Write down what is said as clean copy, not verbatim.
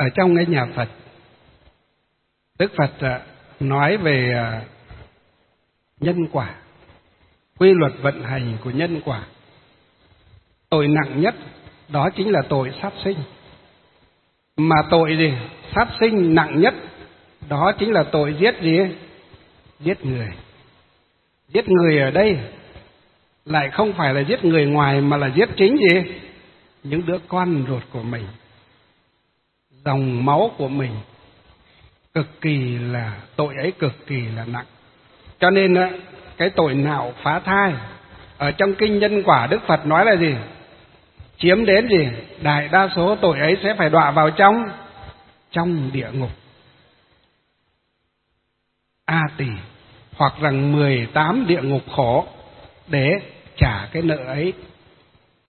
Ở trong cái nhà Phật, Đức Phật nói về nhân quả, quy luật vận hành của nhân quả. Tội nặng nhất đó chính là tội sát sinh. Mà tội gì? Sát sinh nặng nhất đó chính là tội giết gì? Giết người. Giết người ở đây lại không phải là giết người ngoài, mà là giết chính gì? Những đứa con ruột của mình, dòng máu của mình. Cực kỳ là tội ấy, cực kỳ là nặng. Cho nên cái tội nạo phá thai ở trong kinh nhân quả, Đức Phật nói là gì? Chiếm đến gì? Đại đa số tội ấy sẽ phải đọa vào trong địa ngục A Tỳ, hoặc rằng 18 địa ngục khổ để trả cái nợ ấy